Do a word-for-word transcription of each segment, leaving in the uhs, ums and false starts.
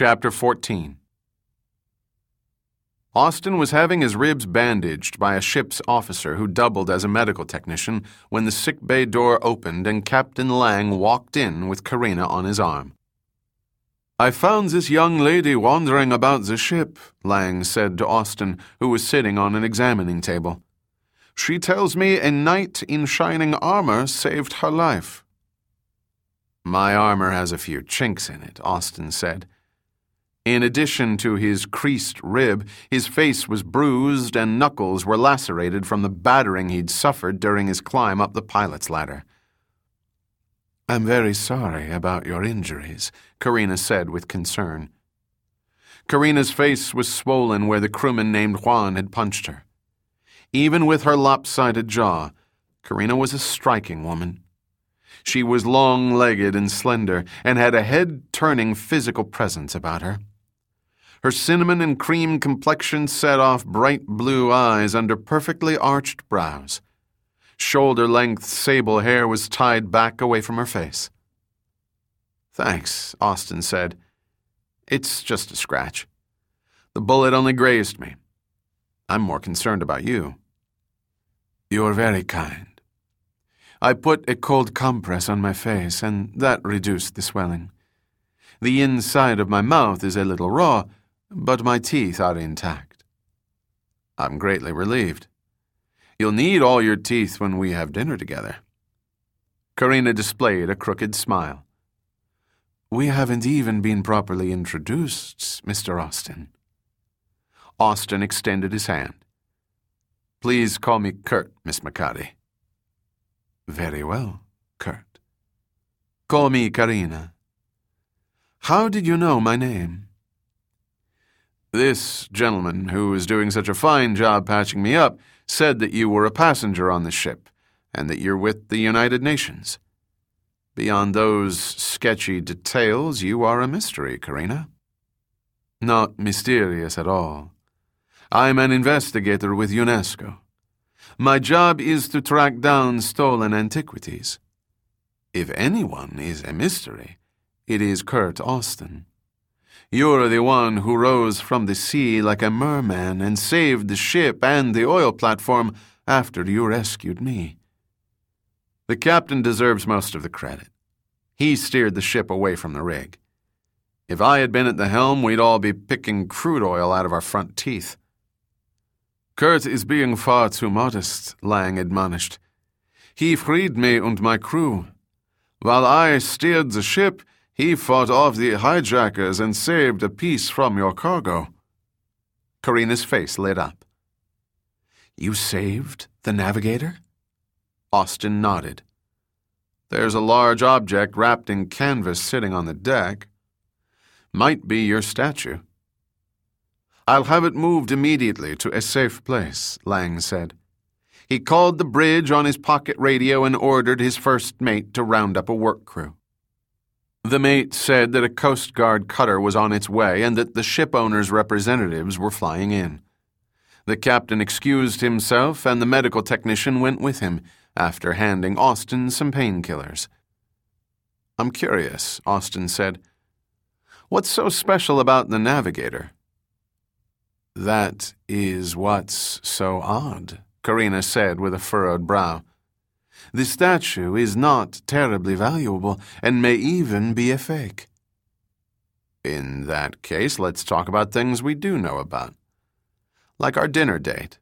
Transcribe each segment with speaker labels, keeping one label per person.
Speaker 1: Chapter fourteen. Austin was having his ribs bandaged by a ship's officer who doubled as a medical technician when the sick bay door opened and Captain Lang walked in with Karina on his arm. "I found this young lady wandering about the ship," Lang said to Austin, who was sitting on an examining table. "She tells me a knight in shining armor saved her life." "My armor has a few chinks in it," Austin said. In addition to his creased rib, his face was bruised and knuckles were lacerated from the battering he'd suffered during his climb up the pilot's ladder. "I'm very sorry about your injuries," Karina said with concern. Karina's face was swollen where the crewman named Juan had punched her. Even with her lopsided jaw, Karina was a striking woman. She was long-legged and slender and had a head-turning physical presence about her. Her cinnamon and cream complexion set off bright blue eyes under perfectly arched brows. Shoulder-length sable hair was tied back away from her face. "Thanks," Austin said. "It's just a scratch. The bullet only grazed me. I'm more concerned about you." "You're very kind. I put a cold compress on my face, and that reduced the swelling. The inside of my mouth is a little raw, but my teeth are intact." "I'm greatly relieved. You'll need all your teeth when we have dinner together." Karina displayed a crooked smile. "We haven't even been properly introduced, Mister Austin." Austin extended his hand. "Please call me Kurt, Miss McCarty." "Very well, Kurt. Call me Karina. How did you know my name?" "This gentleman, who is doing such a fine job patching me up, said that you were a passenger on the ship and that you're with the United Nations. Beyond those sketchy details, you are a mystery, Karina." "Not mysterious at all. I'm an investigator with UNESCO. My job is to track down stolen antiquities. If anyone is a mystery, it is Kurt Austin. You're the one who rose from the sea like a merman and saved the ship and the oil platform after you rescued me. The captain deserves most of the credit. He steered the ship away from the rig. If I had been at the helm, we'd all be picking crude oil out of our front teeth." "Kurt is being far too modest," Lang admonished. "He freed me and my crew. While I steered the ship, he fought off the hijackers and saved a piece from your cargo." Karina's face lit up. "You saved the navigator?" Austin nodded. "There's a large object wrapped in canvas sitting on the deck. Might be your statue." "I'll have it moved immediately to a safe place," Lang said. He called the bridge on his pocket radio and ordered his first mate to round up a work crew. The mate said that a Coast Guard cutter was on its way and that the ship owner's representatives were flying in. The captain excused himself and the medical technician went with him, after handing Austin some painkillers. "I'm curious," Austin said. "What's so special about the navigator?" "That is what's so odd," Karina said with a furrowed brow. "The statue is not terribly valuable and may even be a fake." "In that case, let's talk about things we do know about. Like our dinner date."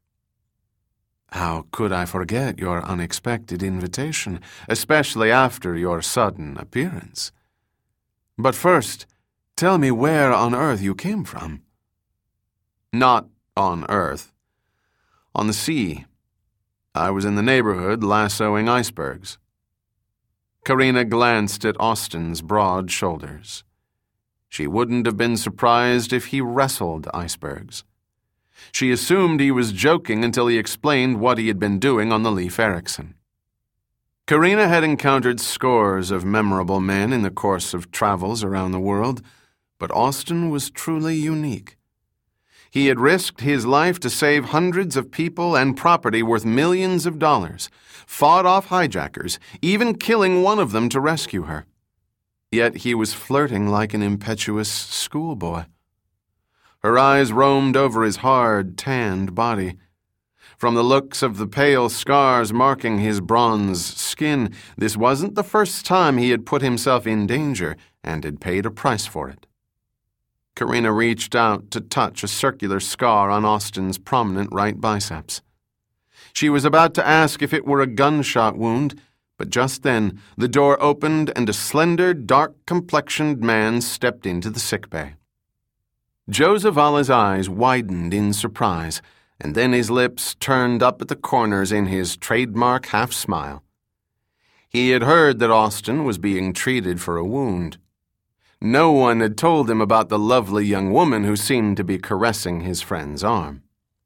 Speaker 1: "How could I forget your unexpected invitation, especially after your sudden appearance? But first, tell me where on Earth you came from." "Not on Earth. On the sea. I was in the neighborhood lassoing icebergs." Karina glanced at Austin's broad shoulders. She wouldn't have been surprised if he wrestled icebergs. She assumed he was joking until he explained what he had been doing on the Leif Erikson. Karina had encountered scores of memorable men in the course of travels around the world, but Austin was truly unique. He had risked his life to save hundreds of people and property worth millions of dollars, fought off hijackers, even killing one of them to rescue her. Yet he was flirting like an impetuous schoolboy. Her eyes roamed over his hard, tanned body. From the looks of the pale scars marking his bronze skin, this wasn't the first time he had put himself in danger and had paid a price for it. Karina reached out to touch a circular scar on Austin's prominent right biceps. She was about to ask if it were a gunshot wound, but just then the door opened and a slender, dark-complexioned man stepped into the sickbay. Joe Zavala's eyes widened in surprise, and then his lips turned up at the corners in his trademark half-smile. He had heard that Austin was being treated for a wound. No one had told him about the lovely young woman who seemed to be caressing his friend's arm.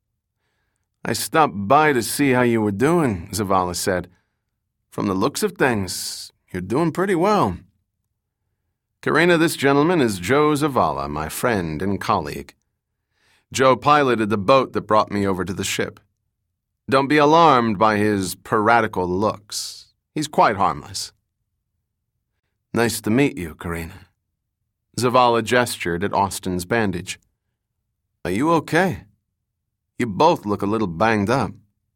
Speaker 1: "I stopped by to see how you were doing," Zavala said. "From the looks of things, you're doing pretty well." "Karina, this gentleman is Joe Zavala, my friend and colleague. Joe piloted the boat that brought me over to the ship. Don't be alarmed by his piratical looks. He's quite harmless." "Nice to meet you, Karina." Zavala gestured at Austin's bandage. "Are you okay? You both look a little banged up."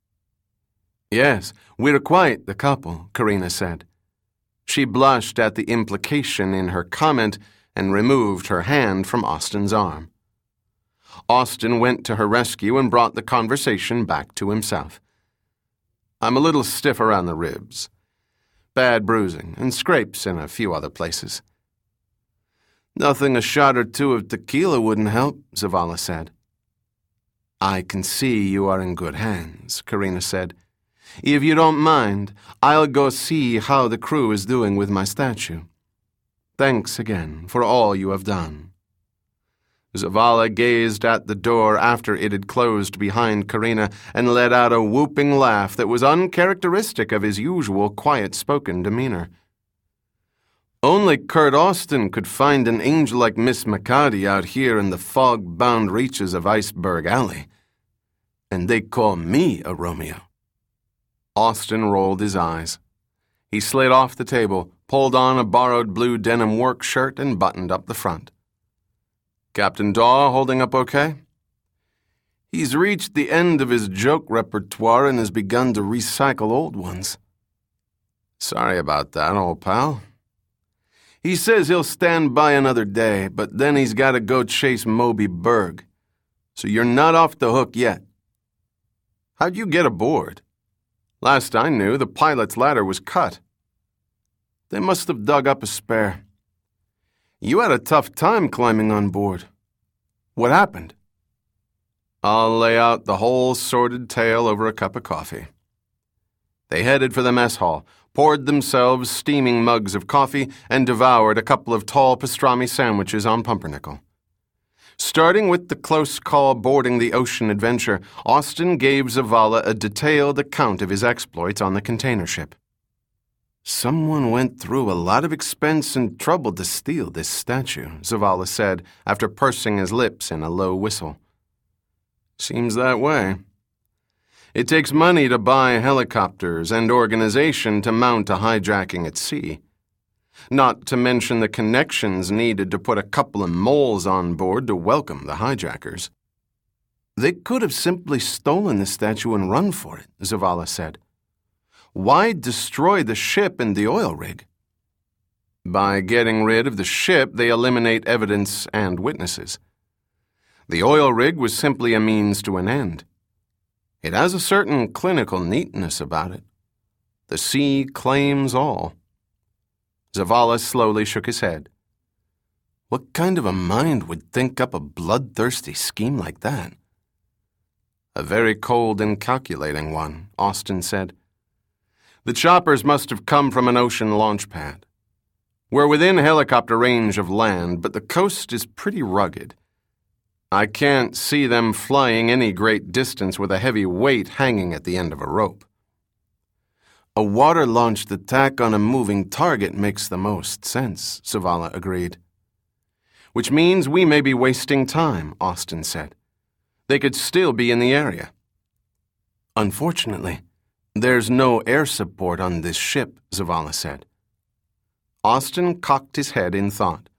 Speaker 1: "Yes, we're quite the couple," Karina said. She blushed at the implication in her comment and removed her hand from Austin's arm. Austin went to her rescue and brought the conversation back to himself. "I'm a little stiff around the ribs. Bad bruising and scrapes in a few other places." "Nothing a shot or two of tequila wouldn't help," Zavala said. "I can see you are in good hands," Karina said. "If you don't mind, I'll go see how the crew is doing with my statue. Thanks again for all you have done." Zavala gazed at the door after it had closed behind Karina and let out a whooping laugh that was uncharacteristic of his usual quiet-spoken demeanor. "Only Kurt Austin could find an angel like Miss McCarty out here in the fog-bound reaches of Iceberg Alley. And they call me a Romeo." Austin rolled his eyes. He slid off the table, pulled on a borrowed blue denim work shirt, and buttoned up the front. "Captain Daw holding up okay?" "He's reached the end of his joke repertoire and has begun to recycle old ones." "Sorry about that, old pal." "He says he'll stand by another day, but then he's got to go chase Moby Berg. So you're not off the hook yet." "How'd you get aboard?" "Last I knew, the pilot's ladder was cut." "They must have dug up a spare." "You had a tough time climbing on board. What happened?" "I'll lay out the whole sordid tale over a cup of coffee." They headed for the mess hall, poured themselves steaming mugs of coffee, and devoured a couple of tall pastrami sandwiches on pumpernickel. Starting with the close call boarding the Ocean Adventure, Austin gave Zavala a detailed account of his exploits on the container ship. "Someone went through a lot of expense and trouble to steal this statue," Zavala said, after pursing his lips in a low whistle. "Seems that way. It takes money to buy helicopters and organization to mount a hijacking at sea. Not to mention the connections needed to put a couple of moles on board to welcome the hijackers." "They could have simply stolen the statue and run for it," Zavala said. "Why destroy the ship and the oil rig?" "By getting rid of the ship, they eliminate evidence and witnesses. The oil rig was simply a means to an end. It has a certain clinical neatness about it. The sea claims all." Zavala slowly shook his head. "What kind of a mind would think up a bloodthirsty scheme like that?" "A very cold and calculating one," Austin said. "The choppers must have come from an ocean launch pad. We're within helicopter range of land, but the coast is pretty rugged. I can't see them flying any great distance with a heavy weight hanging at the end of a rope." "A water-launched attack on a moving target makes the most sense," Zavala agreed. "Which means we may be wasting time," Austin said. "They could still be in the area." "Unfortunately, there's no air support on this ship," Zavala said. Austin cocked his head in thought.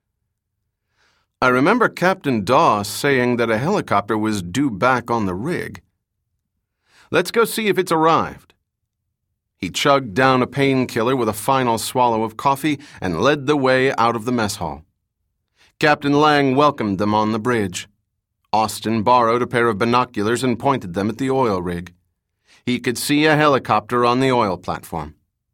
Speaker 1: I remember Captain Dawes saying that a helicopter was due back on the rig. Let's go see if it's arrived. He chugged down a painkiller with a final swallow of coffee and led the way out of the mess hall. Captain Lang welcomed them on the bridge. Austin borrowed a pair of binoculars and pointed them at the oil rig. He could see a helicopter on the oil platform.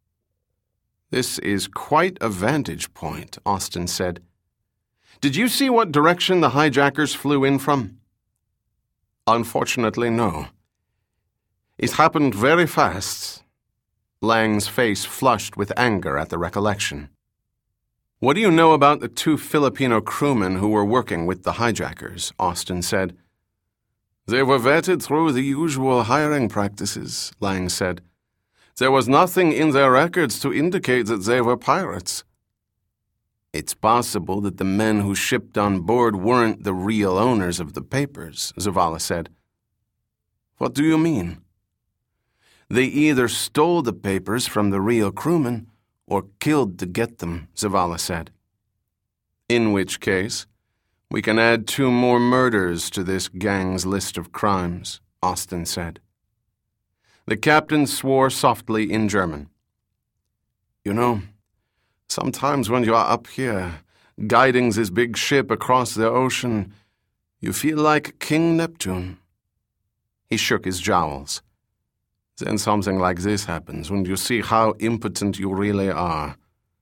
Speaker 1: This is quite a vantage point, Austin said. Did you see what direction the hijackers flew in from? Unfortunately, no. It happened very fast. Lang's face flushed with anger at the recollection. What do you know about the two Filipino crewmen who were working with the hijackers? Austin said. They were vetted through the usual hiring practices, Lang said. There was nothing in their records to indicate that they were pirates. It's possible that the men who shipped on board weren't the real owners of the papers, Zavala said. What do you mean? They either stole the papers from the real crewmen or killed to get them, Zavala said. In which case, we can add two more murders to this gang's list of crimes, Austin said. The captain swore softly in German. You know, sometimes when you are up here, guiding this big ship across the ocean, you feel like King Neptune. He shook his jowls. Then something like this happens when you see how impotent you really are.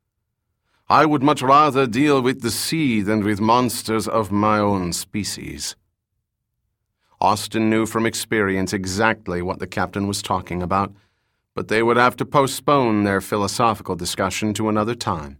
Speaker 1: I would much rather deal with the sea than with monsters of my own species. Austin knew from experience exactly what the captain was talking about, but they would have to postpone their philosophical discussion to another time.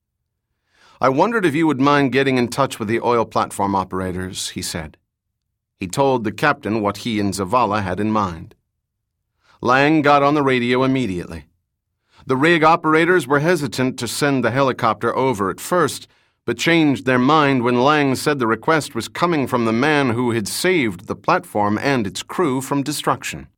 Speaker 1: I wondered if you would mind getting in touch with the oil platform operators, he said. He told the captain what he and Zavala had in mind. Lang got on the radio immediately. The rig operators were hesitant to send the helicopter over at first, but changed their mind when Lang said the request was coming from the man who had saved the platform and its crew from destruction.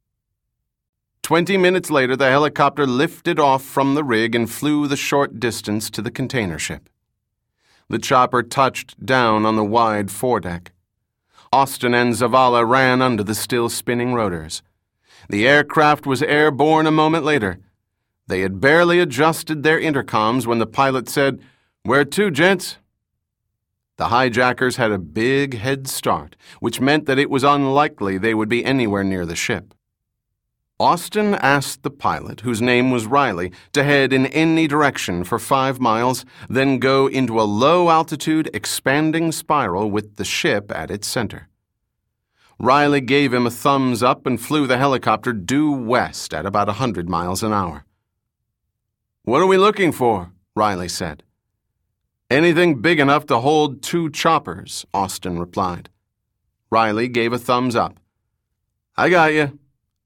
Speaker 1: Twenty minutes later, the helicopter lifted off from the rig and flew the short distance to the container ship. The chopper touched down on the wide foredeck. Austin and Zavala ran under the still spinning rotors. The aircraft was airborne a moment later. They had barely adjusted their intercoms when the pilot said, "Where to, gents?" The hijackers had a big head start, which meant that it was unlikely they would be anywhere near the ship. Austin asked the pilot, whose name was Riley, to head in any direction for five miles, then go into a low-altitude, expanding spiral with the ship at its center. Riley gave him a thumbs up and flew the helicopter due west at about a hundred miles an hour. "What are we looking for?" Riley said. "Anything big enough to hold two choppers," Austin replied. Riley gave a thumbs up. "I got you."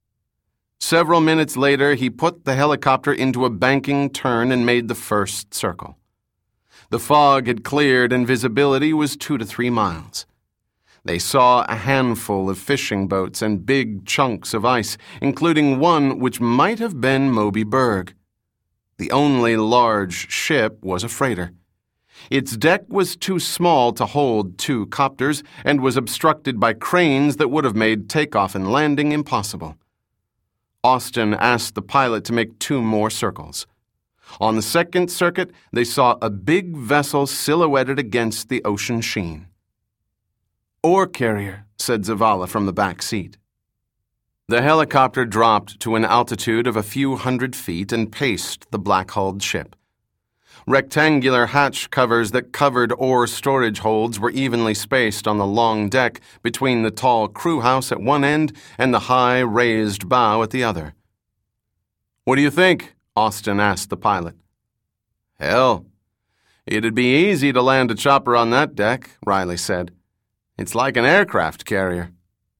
Speaker 1: Several minutes later, he put the helicopter into a banking turn and made the first circle. The fog had cleared and visibility was two to three miles. They saw a handful of fishing boats and big chunks of ice, including one which might have been Moby Berg. The only large ship was a freighter. Its deck was too small to hold two copters and was obstructed by cranes that would have made takeoff and landing impossible. Austin asked the pilot to make two more circles. On the second circuit, they saw a big vessel silhouetted against the ocean sheen. "Ore carrier," said Zavala from the back seat. The helicopter dropped to an altitude of a few hundred feet and paced the black-hulled ship. Rectangular hatch covers that covered ore storage holds were evenly spaced on the long deck between the tall crew house at one end and the high raised bow at the other. "What do you think?" Austin asked the pilot. "Hell, it'd be easy to land a chopper on that deck," Riley said. "It's like an aircraft carrier."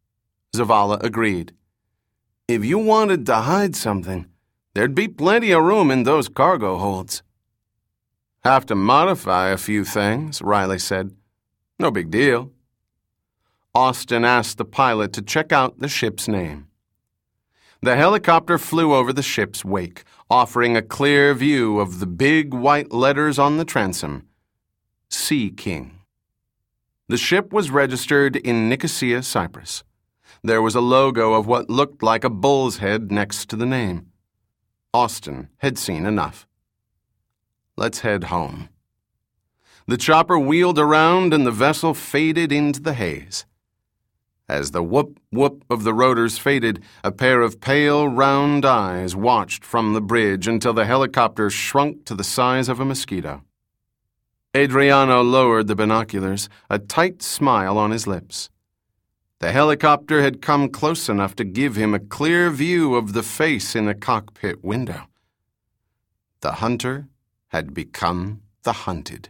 Speaker 1: Zavala agreed. "If you wanted to hide something, there'd be plenty of room in those cargo holds." "Have to modify a few things," Riley said. "No big deal." Austin asked the pilot to check out the ship's name. The helicopter flew over the ship's wake, offering a clear view of the big white letters on the transom, Sea King. The ship was registered in Nicosia, Cyprus. There was a logo of what looked like a bull's head next to the name. Austin had seen enough. Let's head home. The chopper wheeled around and the vessel faded into the haze. As the whoop-whoop of the rotors faded, a pair of pale, round eyes watched from the bridge until the helicopter shrunk to the size of a mosquito. Adriano lowered the binoculars, a tight smile on his lips. The helicopter had come close enough to give him a clear view of the face in the cockpit window. The hunter had become the hunted.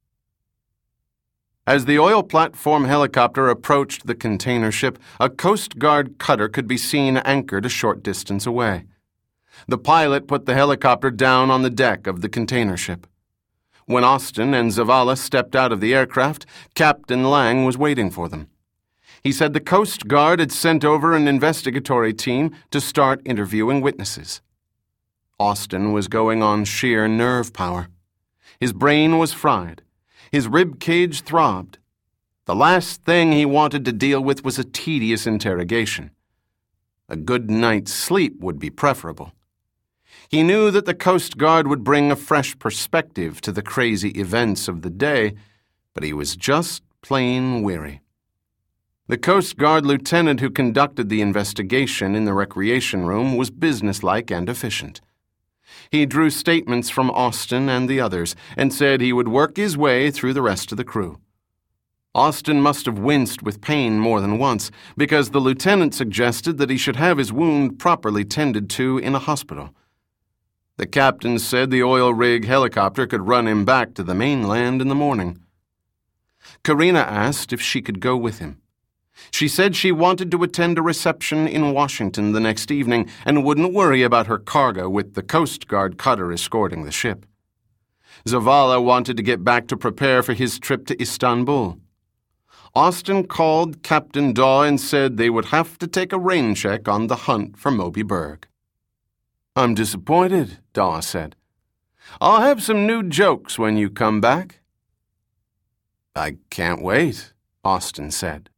Speaker 1: As the oil platform helicopter approached the container ship, a Coast Guard cutter could be seen anchored a short distance away. The pilot put the helicopter down on the deck of the container ship. When Austin and Zavala stepped out of the aircraft, Captain Lang was waiting for them. He said the Coast Guard had sent over an investigatory team to start interviewing witnesses. Austin was going on sheer nerve power. His brain was fried. His rib cage throbbed. The last thing he wanted to deal with was a tedious interrogation. A good night's sleep would be preferable. He knew that the Coast Guard would bring a fresh perspective to the crazy events of the day, but he was just plain weary. The Coast Guard lieutenant who conducted the investigation in the recreation room was businesslike and efficient. He drew statements from Austin and the others and said he would work his way through the rest of the crew. Austin must have winced with pain more than once because the lieutenant suggested that he should have his wound properly tended to in a hospital. The captain said the oil rig helicopter could run him back to the mainland in the morning. Karina asked if she could go with him. She said she wanted to attend a reception in Washington the next evening and wouldn't worry about her cargo with the Coast Guard cutter escorting the ship. Zavala wanted to get back to prepare for his trip to Istanbul. Austin called Captain Daw and said they would have to take a rain check on the hunt for Moby Berg. "I'm disappointed," Daw said. "I'll have some new jokes when you come back." "I can't wait," Austin said.